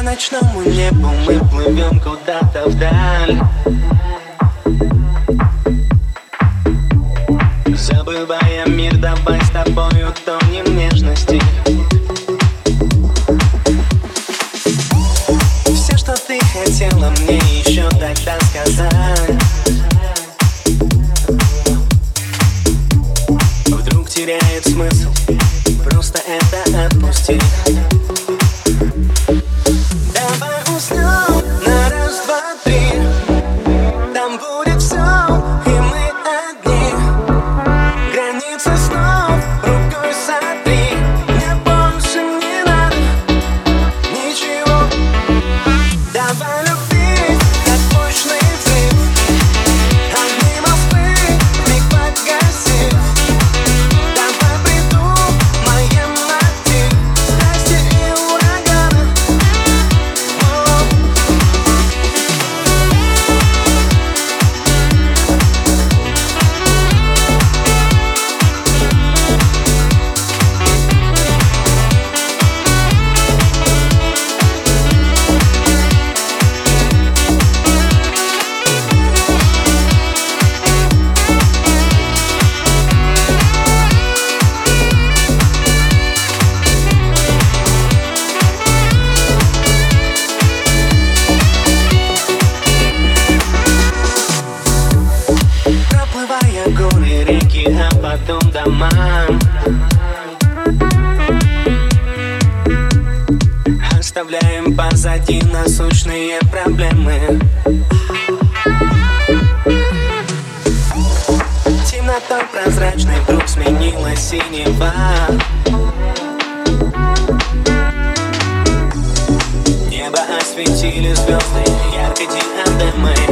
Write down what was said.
ночному небу мы плывем куда-то вдаль, забывая мир, давай с тобою тонем нежности. Все, что ты хотела мне еще тогда сказать, вдруг теряет смысл, просто это отпусти. Давай уснем на раз, два, три, там будет все, и мы одни. Границы снов рукой сотри, мне больше не надо ничего. Давай любить, как мощный взрыв, огни Москвы вмиг погаси. Давай придумаем мотив страсти и урагана. Проплывая горы, реки, а потом дома, оставляем позади насущные проблемы. Темнота прозрачной вдруг сменилась синева. Небо осветили звезды яркой диадемой.